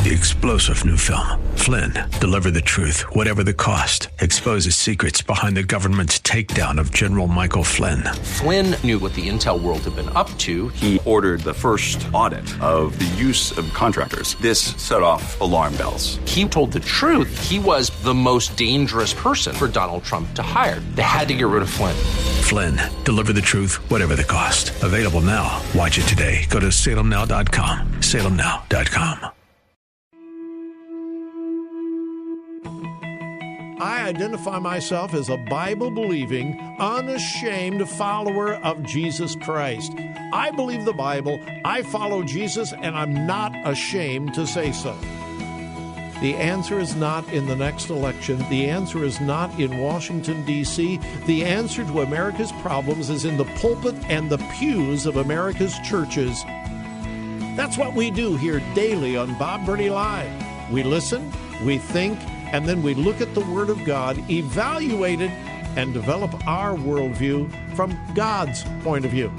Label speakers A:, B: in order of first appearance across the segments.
A: The explosive new film, Flynn, deliver the truth, whatever the cost, exposes secrets behind the government's takedown of General Michael Flynn.
B: Flynn knew what the intel world had been up to.
C: He ordered the first audit of the use of contractors. This set off alarm bells.
B: He told the truth. He was the most dangerous person for Donald Trump to hire. They had to get rid of Flynn.
A: Flynn, deliver the truth, whatever the cost. Available now. Watch it today. Go to salemnow.com. salemnow.com.
D: I identify myself as a Bible-believing, unashamed follower of Jesus Christ. I believe the Bible, I follow Jesus, and I'm not ashamed to say so. The answer is not in the next election. The answer is not in Washington, D.C. The answer to America's problems is in the pulpit and the pews of America's churches. That's what we do here daily on Bob Burney Live. We listen, we think, and then we look at the Word of God, evaluate it, and develop our worldview from God's point of view.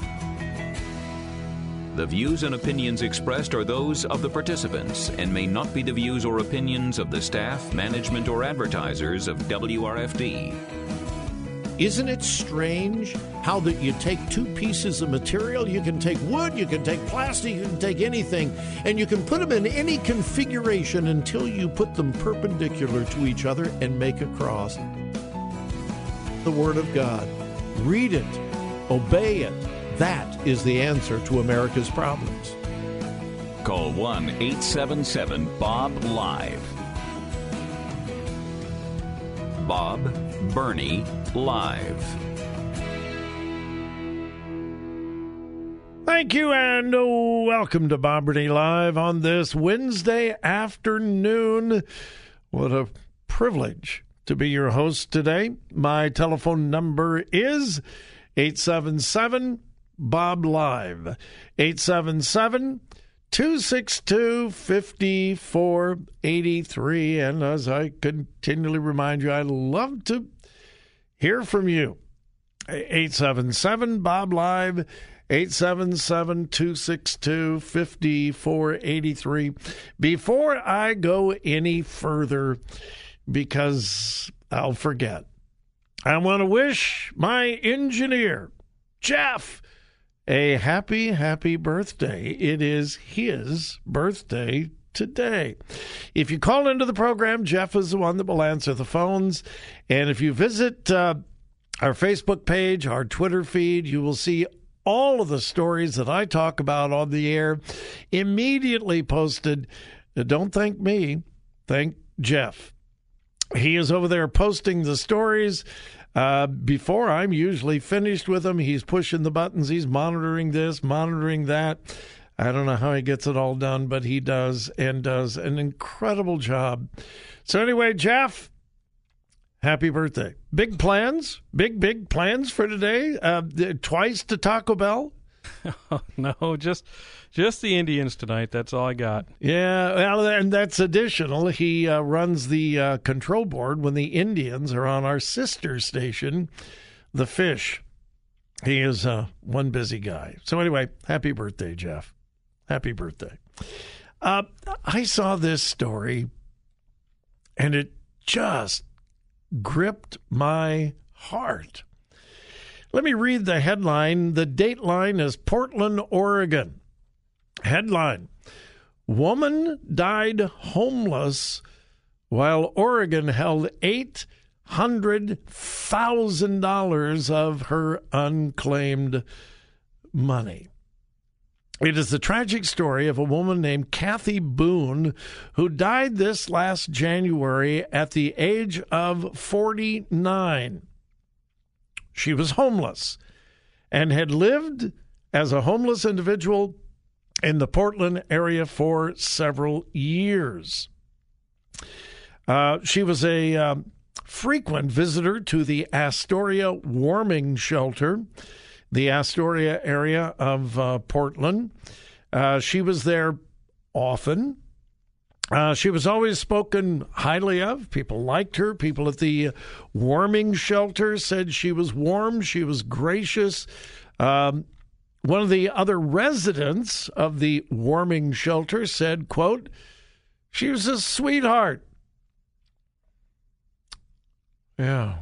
E: The views and opinions expressed are those of the participants and may not be the views or opinions of the staff, management, or advertisers of WRFD.
D: Isn't it strange how that you take two pieces of material, you can take wood, you can take plastic, you can take anything, and you can put them in any configuration until you put them perpendicular to each other and make a cross. The Word of God. Read it. Obey it. That is the answer to America's problems.
E: Call 1-877-BOB-LIVE. Bob Burney Live.
D: Thank you, and welcome to Bob Burney Live on this Wednesday afternoon. What a privilege to be your host today. My telephone number is 877-BOB-LIVE, 877-262-5483. And as I continually remind you, I love to hear from you. 877-BOB-LIVE, 877-262-5483. Before I go any further, because I'll forget, I want to wish my engineer, Jeff, a happy birthday. It is his birthday today. If you call into the program, Jeff is the one that will answer the phones. And if you visit our Facebook page, our Twitter feed, you will see all of the stories that I talk about on the air immediately posted. Don't thank me, thank Jeff. He is over there posting the stories. Before I'm usually finished with them, he's pushing the buttons. He's monitoring this, monitoring that. I don't know how he gets it all done, but he does, and does an incredible job. So anyway, Jeff, happy birthday. Big plans? Big plans for today? Twice to Taco Bell?
F: No, just the Indians tonight. That's all I got.
D: Yeah, well, and that's additional. He runs the control board when the Indians are on our sister station, The Fish. He is one busy guy. So anyway, happy birthday, Jeff. Happy birthday. I saw this story, and it just gripped my heart. Let me read the headline. The dateline is Portland, Oregon. Headline: Woman died homeless while Oregon held $800,000 of her unclaimed money. It is the tragic story of a woman named Kathy Boone who died this last January at the age of 49. She was homeless and had lived as a homeless individual in the Portland area for several years. She was a frequent visitor to the Astoria warming shelter, the Astoria area of Portland. She was there often. She was always spoken highly of. People liked her. People at the warming shelter said she was warm. She was gracious. One of the other residents of the warming shelter said, quote, She was a sweetheart. Yeah.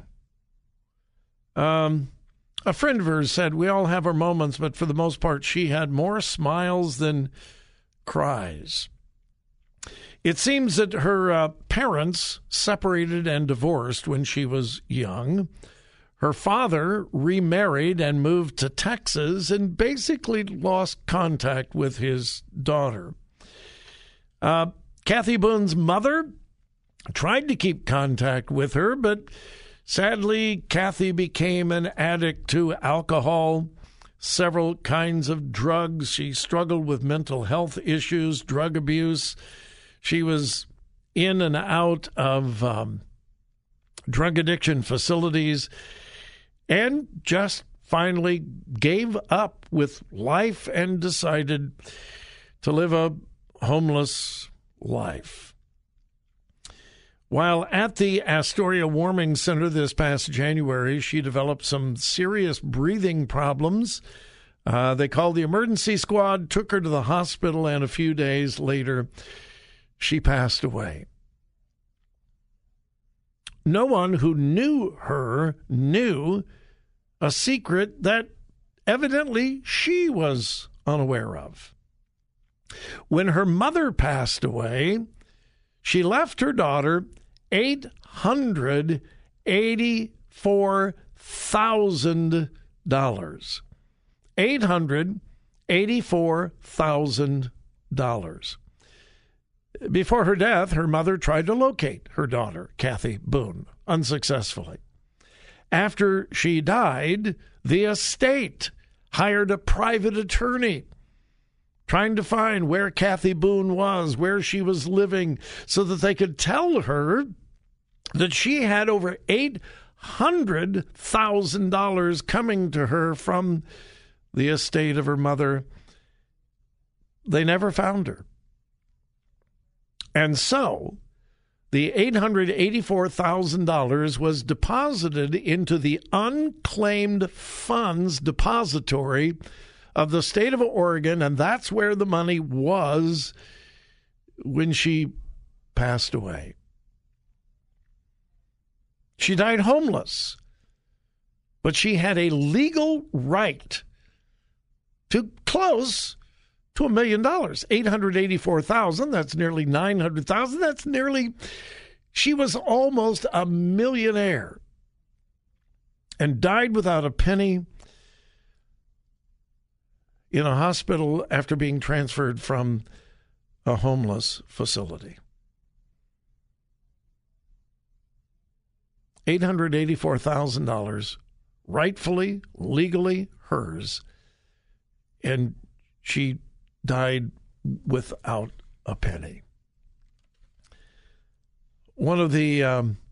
D: A friend of hers said, we all have our moments, but for the most part, she had more smiles than cries. It seems that her parents separated and divorced when she was young. Her father remarried and moved to Texas and basically lost contact with his daughter. Kathy Boone's mother tried to keep contact with her, but sadly, Kathy became an addict to alcohol, several kinds of drugs. She struggled with mental health issues, drug abuse. She was in and out of drug addiction facilities and just finally gave up with life and decided to live a homeless life. While at the Astoria Warming Center this past January, she developed some serious breathing problems. They called the emergency squad, took her to the hospital, and a few days later, she passed away. No one who knew her knew a secret that evidently she was unaware of. When her mother passed away, she left her daughter $884,000. $884,000. Before her death, her mother tried to locate her daughter, Kathy Boone, unsuccessfully. After she died, the estate hired a private attorney trying to find where Kathy Boone was, where she was living, so that they could tell her that she had over $800,000 coming to her from the estate of her mother. They never found her. And so the $884,000 was deposited into the unclaimed funds depository of the state of Oregon, and that's where the money was when she passed away. She died homeless, but she had a legal right to close to $1 million. $884,000, that's nearly $900,000. That's nearly, she was almost a millionaire and died without a penny in a hospital after being transferred from a homeless facility. $884,000, rightfully, legally hers, and she died without a penny. One of the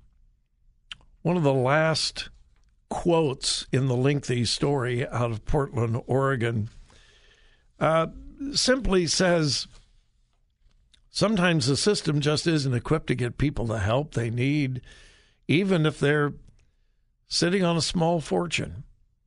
D: last quotes in the lengthy story out of Portland, Oregon, simply says, sometimes the system just isn't equipped to get people the help they need, even if they're sitting on a small fortune.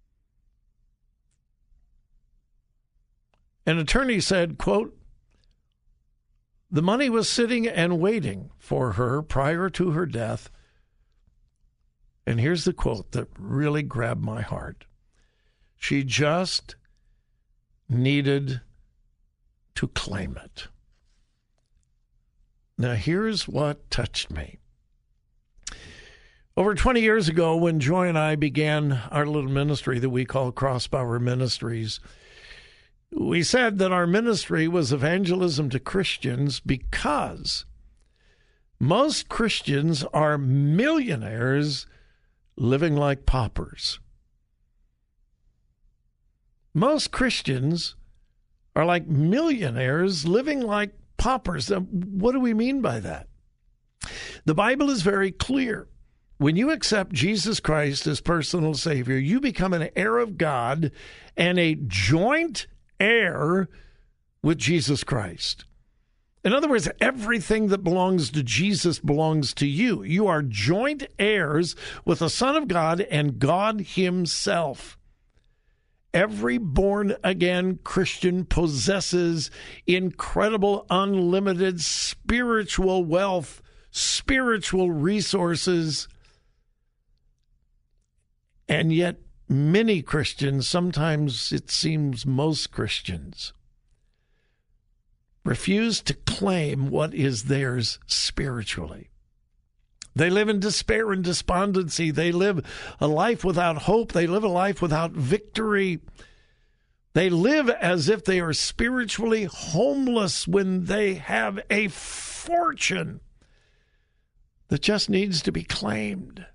D: An attorney said, quote, "The money was sitting and waiting for her prior to her death." And here's the quote that really grabbed my heart. "She just needed to claim it." Now, here's what touched me. Over 20 years ago, when Joy and I began our little ministry that we call Crosspower Ministries, we said that our ministry was evangelism to Christians because most Christians are millionaires living like paupers. Most Christians are like millionaires living like paupers. What do we mean by that? The Bible is very clear. When you accept Jesus Christ as personal Savior, you become an heir of God and a joint heir with Jesus Christ. In other words, everything that belongs to Jesus belongs to you. You are joint heirs with the Son of God and God Himself. every born-again Christian possesses incredible, unlimited spiritual wealth, spiritual resources. And yet many Christians, sometimes it seems most Christians, refuse to claim what is theirs spiritually. They live in despair and despondency. They live a life without hope. They live a life without victory. They live as if they are spiritually homeless when they have a fortune that just needs to be claimed.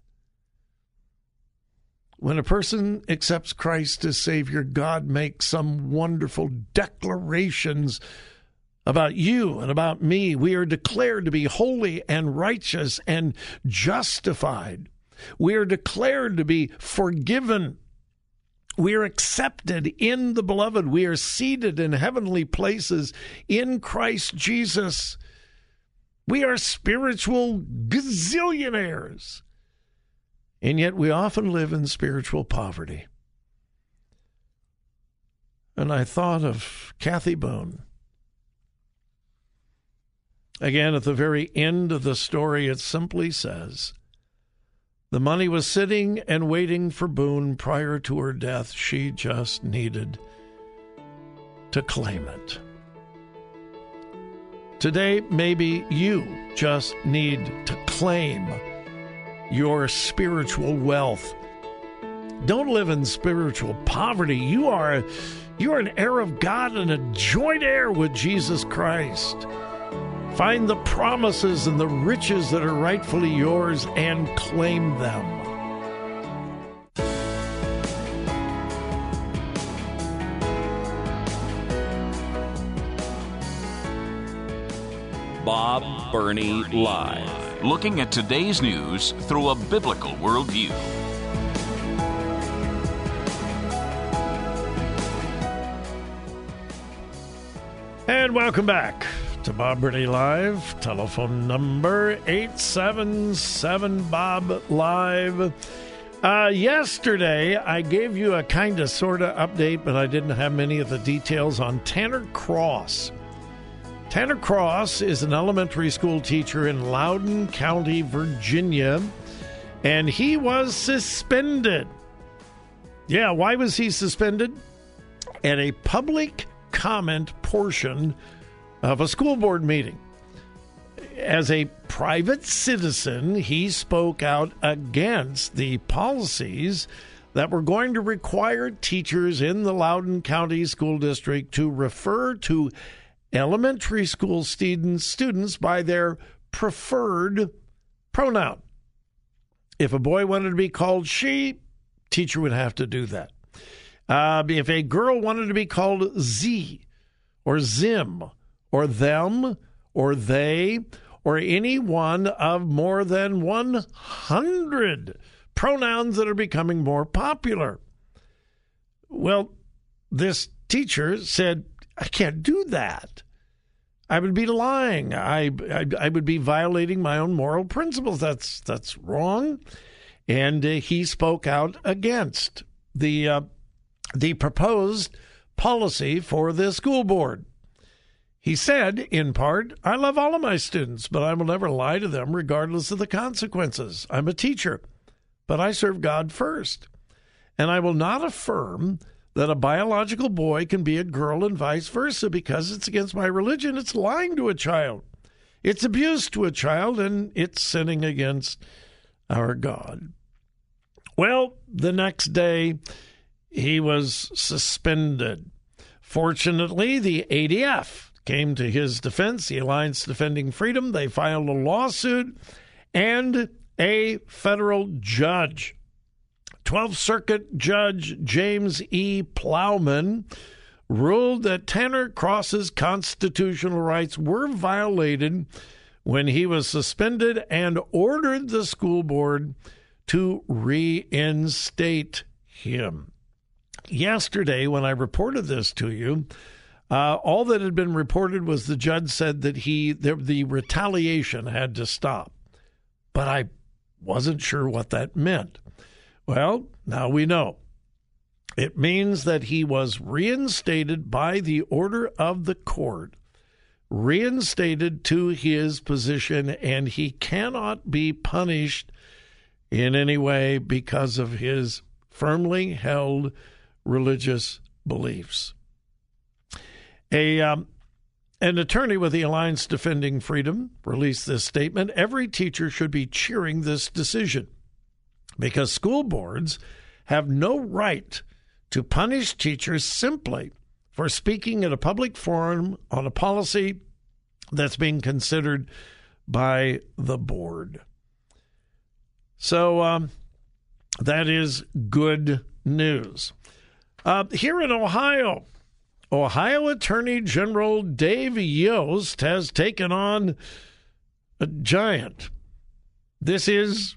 D: When a person accepts Christ as Savior, God makes some wonderful declarations about you and about me. We are declared to be holy and righteous and justified. We are declared to be forgiven. We are accepted in the Beloved. We are seated in heavenly places in Christ Jesus. We are spiritual gazillionaires. And yet we often live in spiritual poverty. And I thought of Kathy Boone. Again, at the very end of the story, it simply says, the money was sitting and waiting for Boone prior to her death. She just needed to claim it. Today, maybe you just need to claim your spiritual wealth. Don't live in spiritual poverty. You are an heir of God and a joint heir with Jesus Christ. Find the promises and the riches that are rightfully yours and claim them.
E: Bob Burney Live.
G: Looking at today's news through a biblical worldview.
D: And welcome back to Bob Burney Live. Telephone number 877-BOB-LIVE. Yesterday, I gave you a kind of sort of update, but I didn't have many of the details on Tanner Cross. Tanner Cross is an elementary school teacher in Loudoun County, Virginia, and he was suspended. Yeah, why was he suspended? At a public comment portion of a school board meeting. As a private citizen, he spoke out against the policies that were going to require teachers in the Loudoun County School District to refer to elementary school students by their preferred pronoun. If a boy wanted to be called she, teacher would have to do that. If a girl wanted to be called Z or Zim or them or they or any one of more than 100 pronouns that are becoming more popular. Well, this teacher said, I can't do that. I would be lying. I would be violating my own moral principles. That's wrong. And he spoke out against the proposed policy for the school board. He said, in part, I love all of my students, but I will never lie to them regardless of the consequences. I'm a teacher, but I serve God first. And I will not affirm that a biological boy can be a girl and vice versa because it's against my religion. It's lying to a child. It's abuse to a child, and it's sinning against our God. Well, the next day, he was suspended. Fortunately, the ADF came to his defense, the Alliance Defending Freedom. They filed a lawsuit, and a federal judge, 12th Circuit Judge James E. Plowman, ruled that Tanner Cross's constitutional rights were violated when he was suspended and ordered the school board to reinstate him. Yesterday, when I reported this to you, all that had been reported was the judge said that the retaliation had to stop. But I wasn't sure what that meant. Well, now we know. It means that he was reinstated by the order of the court, reinstated to his position, and he cannot be punished in any way because of his firmly held religious beliefs. An attorney with the Alliance Defending Freedom released this statement. Every teacher should be cheering this decision because school boards have no right to punish teachers simply for speaking at a public forum on a policy that's being considered by the board. So that is good news. Here in Ohio, Ohio Attorney General Dave Yost has taken on a giant. This is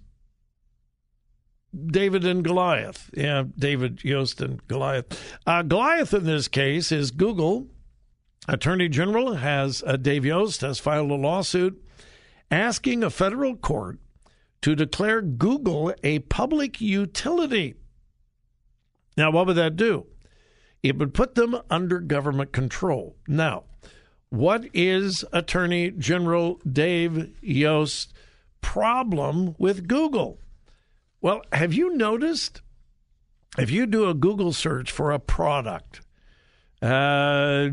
D: David and Goliath. Yeah, David Yost and Goliath. Goliath in this case is Google. Attorney General Dave Yost has filed a lawsuit asking a federal court to declare Google a public utility. Now, what would that do? It would put them under government control. Now, what is Attorney General Dave Yost's problem with Google? Well, have you noticed, if you do a Google search for a product, a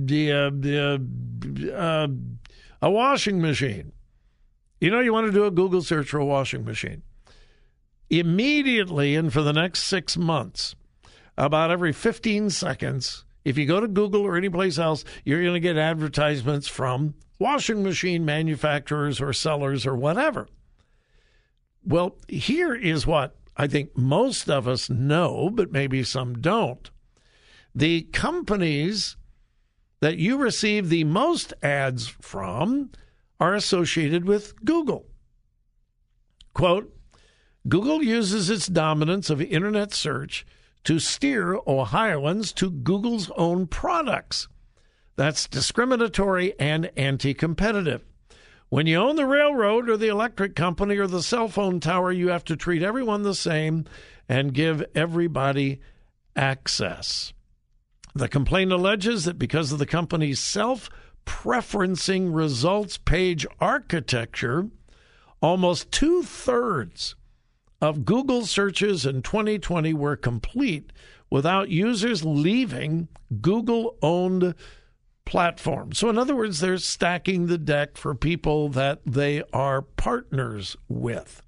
D: washing machine, you want to do a Google search for a washing machine. Immediately, and for the next 6 months, about every 15 seconds, if you go to Google or anyplace else, you're going to get advertisements from washing machine manufacturers or sellers or whatever. Well, here is what I think most of us know, but maybe some don't. The companies that you receive the most ads from are associated with Google. Quote, Google uses its dominance of internet search to steer Ohioans to Google's own products. That's discriminatory and anti-competitive. When you own the railroad or the electric company or the cell phone tower, you have to treat everyone the same and give everybody access. The complaint alleges that because of the company's self-preferencing results page architecture, almost 2/3 of Google searches in 2020 were complete without users leaving Google-owned platforms. So in other words, they're stacking the deck for people that they are partners with.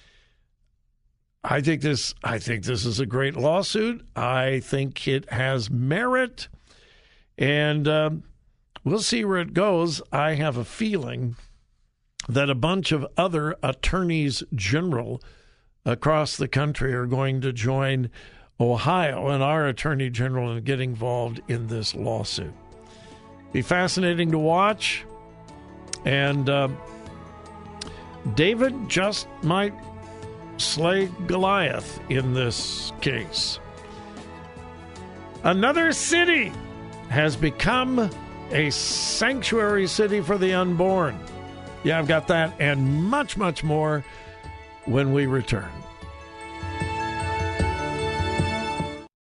D: I think this is a great lawsuit. I think it has merit, and we'll see where it goes. I have a feeling that a bunch of other attorneys general across the country are going to join Ohio and our attorney general and get involved in this lawsuit. Be fascinating to watch, and David just might slay Goliath in this case. Another city has become a sanctuary city for the unborn. Yeah, I've got that and much, much more when we return.